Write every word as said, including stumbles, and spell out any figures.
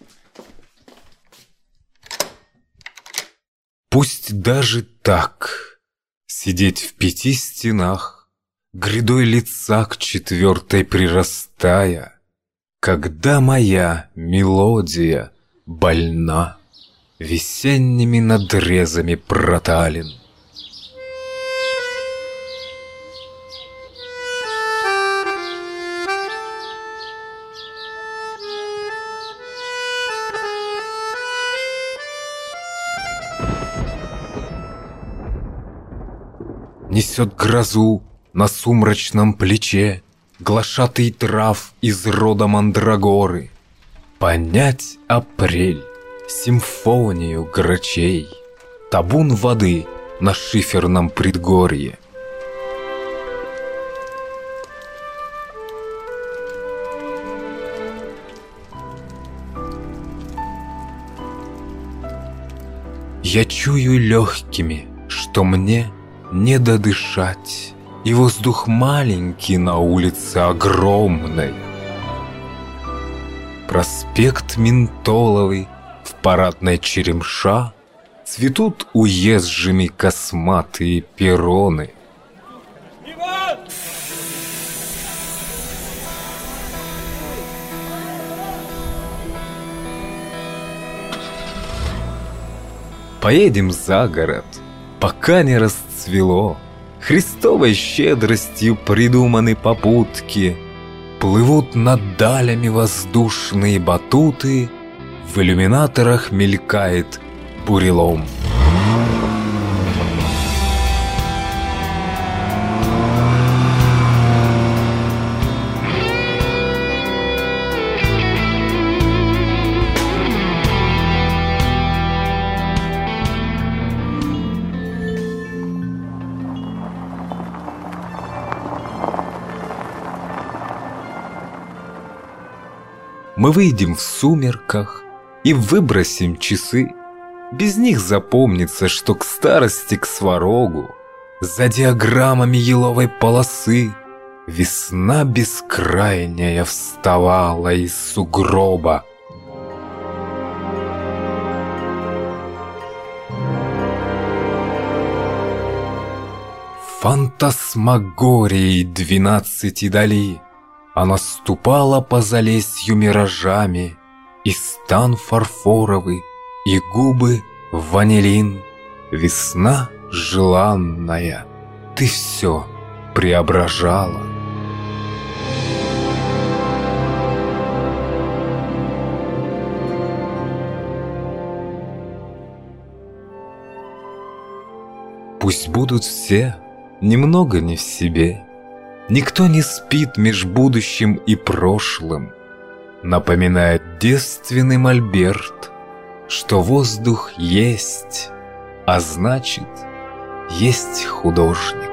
Пусть даже так, сидеть в пяти стенах, грядой лица к четвертой прирастая, когда моя мелодия больна весенними надрезами проталин. Несет грозу на сумрачном плече глашатый трав из рода мандрагоры. Понять апрель, симфонию грачей, табун воды на шиферном предгорье. Я чую легкими, что мне не додышать, и воздух маленький на улице огромной. Проспект Ментоловый в парадной Черемша цветут уезжими косматые перроны. Иван! Поедем за город, пока не расцвело. Христовой щедростью придуманы попутки. Плывут над далями воздушные батуты, в иллюминаторах мелькает бурелом. Мы выйдем в сумерках и выбросим часы. Без них запомнится, что к старости, к сварогу, за диаграммами еловой полосы весна бескрайняя вставала из сугроба. Фантасмагорией двенадцати дали она ступала по залесью миражами, и стан фарфоровый, и губы ванилин. Весна желанная, ты все преображала. Пусть будут все немного не в себе, никто не спит меж будущим и прошлым. Напоминает девственный мольберт, что воздух есть, а значит, есть художник.